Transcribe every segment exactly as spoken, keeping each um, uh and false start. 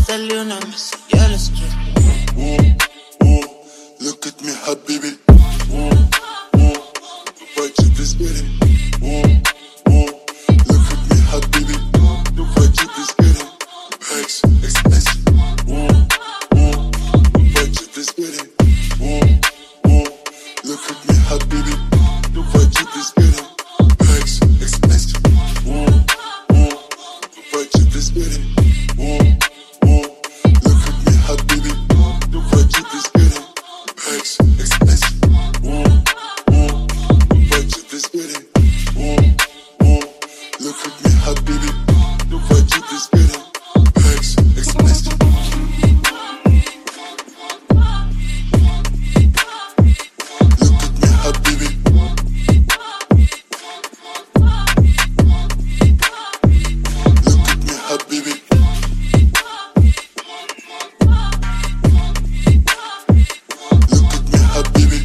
dale una mesa, ya les quiero. Oh, oh, look at me, habibi. Oh, oh, fight you this better. Oh, oh, look at me, habibi. Fight you this better. X, X, X. Oh, oh, fight you this better. Oh, oh, look at me, habibi. Fight you this better. X, X, X. Oh, oh, fight you this better. Oh, oh, look at me, habibi. Fight you this better. X, X, X. Oh, oh, fight you this better. Oh, oh, look at me, habibi. Fight you this better. X, X, X. Look at me, habibi. Look at me, habibi. Look at me, habibi.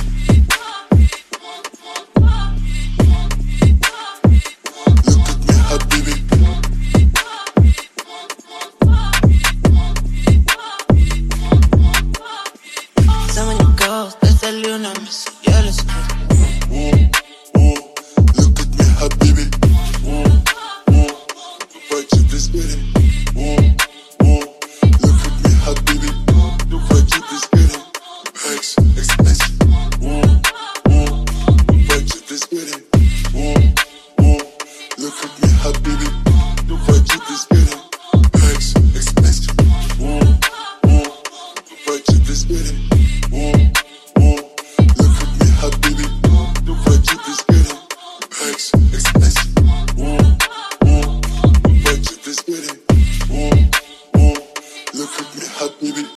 Look at me, habibi. Some of you girls, let's dale una mesa, ya les quiero. Oh, oh, look at me, habibi. Oh, oh, fight you this better. Oh, oh, look at me, habibi. Fight you this better. X, X, X. Oh, oh, fight you this better. Oh, oh, look at me, habibi. Fight you this better. X, X, X. Oh, oh, fight you this better. Oh, oh, look at me, habibi. Fight you this better. X, X, X. Oh, oh, fight you this better. Oh, oh, look at me, habibi.